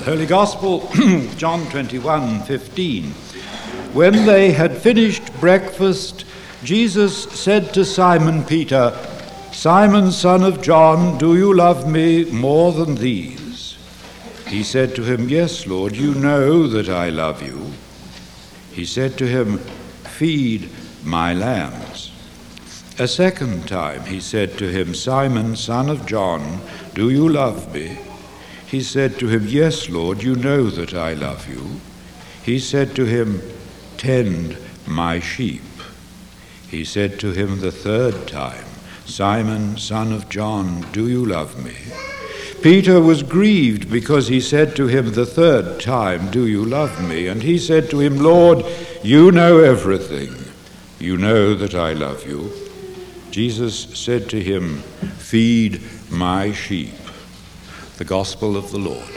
Holy Gospel, John 21:15. When they had finished breakfast, Jesus said to Simon Peter, "Simon, son of John, do you love me more than these?" He said to him, "Yes, Lord, you know that I love you." He said to him, "Feed my lambs." A second time he said to him, "Simon, son of John, do you love me?" He said to him, "Yes, Lord, you know that I love you." He said to him, "Tend my sheep." He said to him the third time, "Simon, son of John, do you love me?" Peter was grieved because he said to him the third time, "Do you love me?" And he said to him, "Lord, you know everything. You know that I love you." Jesus said to him, "Feed my sheep." The Gospel of the Lord.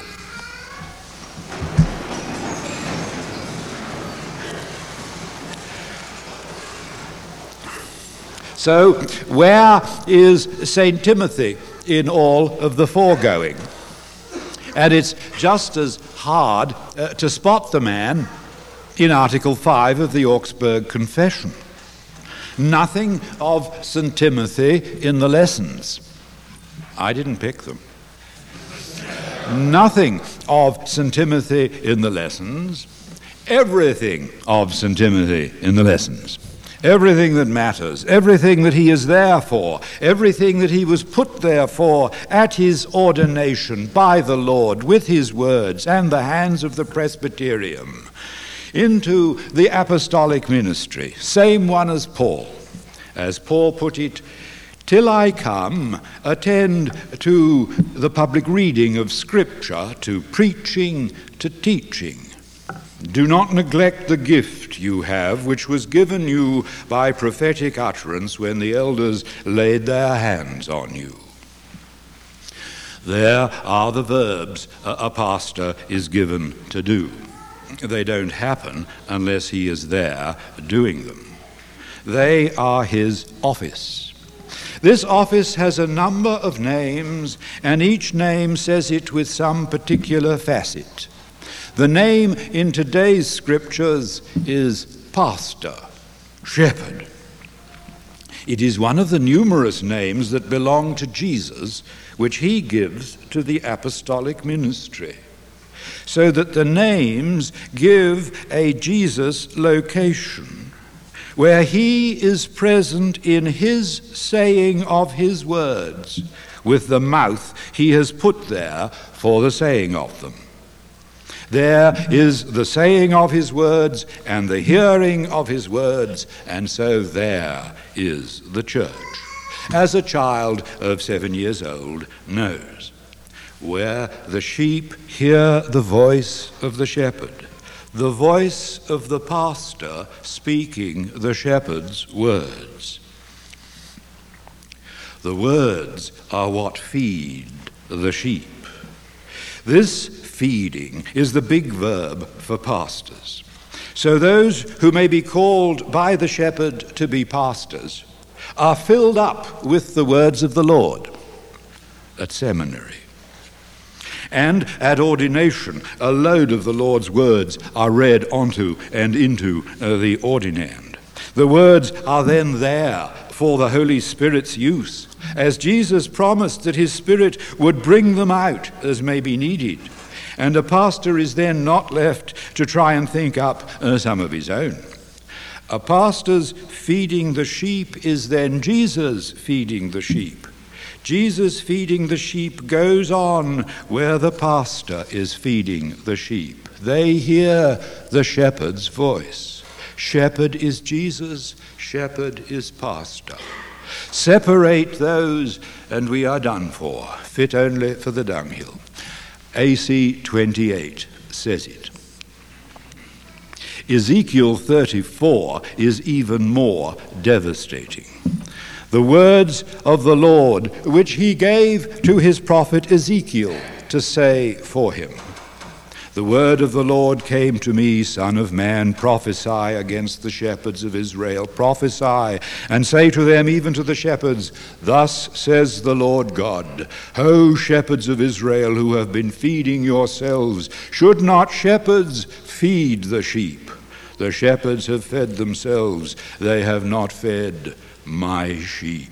So, where is St. Timothy in all of the foregoing? And it's just as hard to spot the man in Article 5 of the Augsburg Confession. Nothing of St. Timothy in the lessons. I didn't pick them. Nothing of St. Timothy in the lessons. Everything of St. Timothy in the lessons. Everything that matters, everything that he is there for, everything that he was put there for at his ordination by the Lord with his words and the hands of the Presbyterium into the apostolic ministry, same one as Paul. As Paul put it, "Till I come, attend to the public reading of Scripture, to preaching, to teaching. Do not neglect the gift you have, which was given you by prophetic utterance when the elders laid their hands on you." There are the verbs a pastor is given to do. They don't happen unless he is there doing them. They are his office. This office has a number of names, and each name says it with some particular facet. The name in today's scriptures is pastor, shepherd. It is one of the numerous names that belong to Jesus, which he gives to the apostolic ministry, so that the names give a Jesus location, where he is present in his saying of his words, with the mouth he has put there for the saying of them. There is the saying of his words and the hearing of his words, and so there is the church, as a child of 7 years old knows, where the sheep hear the voice of the shepherd, the voice of the pastor speaking the shepherd's words. The words are what feed the sheep. This feeding is the big verb for pastors. So those who may be called by the shepherd to be pastors are filled up with the words of the Lord at seminary. And at ordination, a load of the Lord's words are read onto and into the ordinand. The words are then there for the Holy Spirit's use, as Jesus promised that his Spirit would bring them out as may be needed. And a pastor is then not left to try and think up some of his own. A pastor's feeding the sheep is then Jesus feeding the sheep. Jesus feeding the sheep goes on where the pastor is feeding the sheep. They hear the shepherd's voice. Shepherd is Jesus, shepherd is pastor. Separate those and we are done for, fit only for the dunghill. AC 28 says it. Ezekiel 34 is even more devastating. The words of the Lord, which he gave to his prophet Ezekiel to say for him. The word of the Lord came to me, Son of man, prophesy against the shepherds of Israel. Prophesy, and say to them, even to the shepherds, thus says the Lord God, O shepherds of Israel who have been feeding yourselves, should not shepherds feed the sheep? The shepherds have fed themselves, they have not fed my sheep.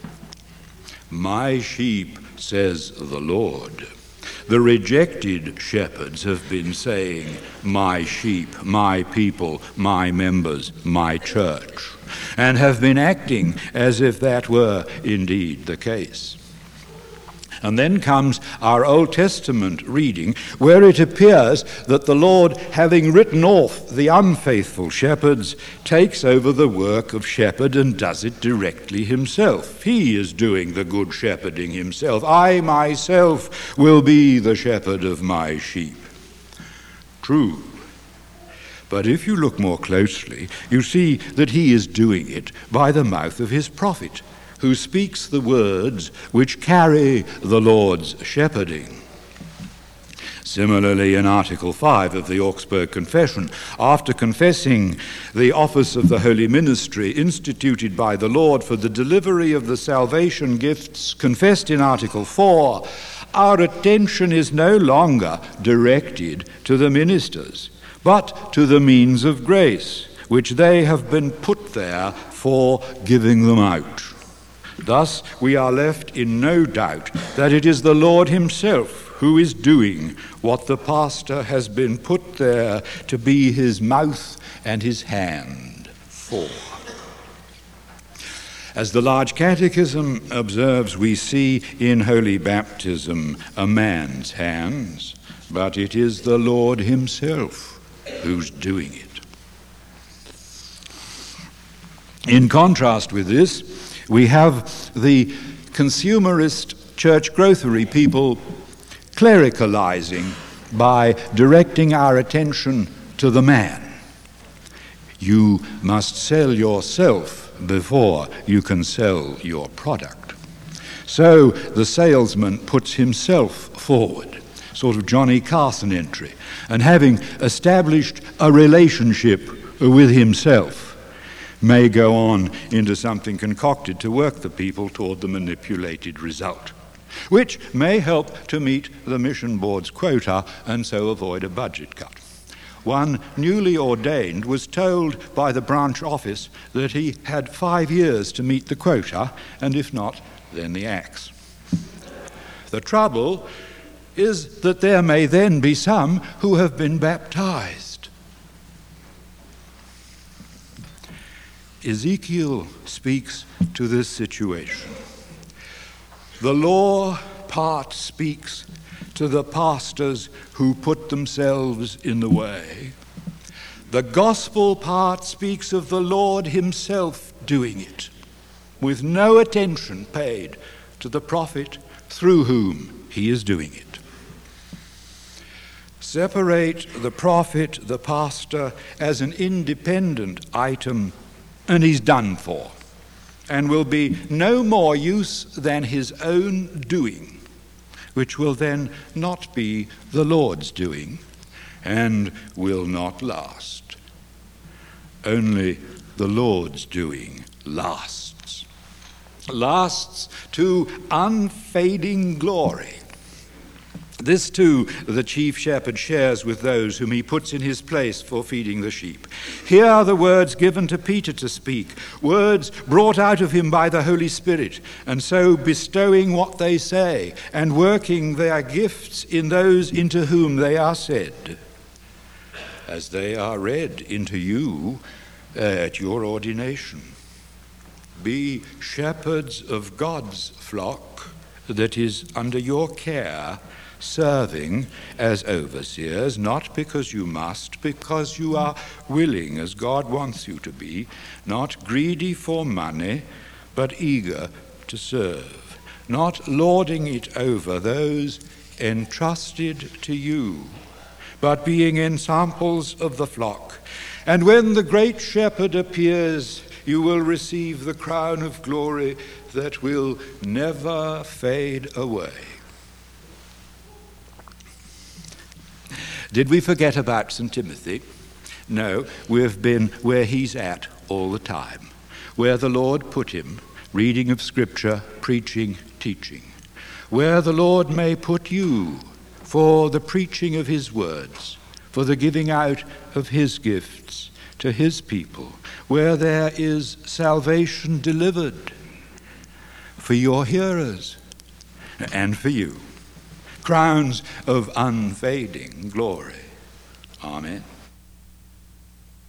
My sheep, says the Lord. The rejected shepherds have been saying, my sheep, my people, my members, my church, and have been acting as if that were indeed the case. And then comes our Old Testament reading, where it appears that the Lord, having written off the unfaithful shepherds, takes over the work of shepherd and does it directly himself. He is doing the good shepherding himself. I myself will be the shepherd of my sheep. True. But if you look more closely, you see that he is doing it by the mouth of his prophet, who speaks the words which carry the Lord's shepherding. Similarly, in Article 5 of the Augsburg Confession, after confessing the office of the holy ministry instituted by the Lord for the delivery of the salvation gifts confessed in Article 4, our attention is no longer directed to the ministers, but to the means of grace, which they have been put there for giving them out. Thus, we are left in no doubt that it is the Lord himself who is doing what the pastor has been put there to be his mouth and his hand for. As the Large Catechism observes, we see in holy baptism a man's hands, but it is the Lord himself who's doing it. In contrast with this, we have the consumerist church grocery people clericalizing by directing our attention to the man. You must sell yourself before you can sell your product. So the salesman puts himself forward, sort of Johnny Carson entry, and having established a relationship with himself, may go on into something concocted to work the people toward the manipulated result, which may help to meet the mission board's quota and so avoid a budget cut. One newly ordained was told by the branch office that he had 5 years to meet the quota, and if not, then the axe. The trouble is that there may then be some who have been baptized. Ezekiel speaks to this situation. The law part speaks to the pastors who put themselves in the way. The gospel part speaks of the Lord himself doing it, with no attention paid to the prophet through whom he is doing it. Separate the prophet, the pastor, as an independent item, and he's done for, and will be no more use than his own doing, which will then not be the Lord's doing, and will not last. Only the Lord's doing lasts to unfading glory. This too the chief shepherd shares with those whom he puts in his place for feeding the sheep. Here are the words given to Peter to speak, words brought out of him by the Holy Spirit, and so bestowing what they say and working their gifts in those into whom they are said, as they are read into you at your ordination. Be shepherds of God's flock that is under your care, serving as overseers, not because you must, because you are willing as God wants you to be, not greedy for money, but eager to serve, not lording it over those entrusted to you, but being ensamples of the flock. And when the great shepherd appears, you will receive the crown of glory that will never fade away. Did we forget about St. Timothy? No, we've been where he's at all the time, where the Lord put him, reading of Scripture, preaching, teaching, where the Lord may put you for the preaching of his words, for the giving out of his gifts to his people, where there is salvation delivered for your hearers and for you, crowns of unfading glory. Amen.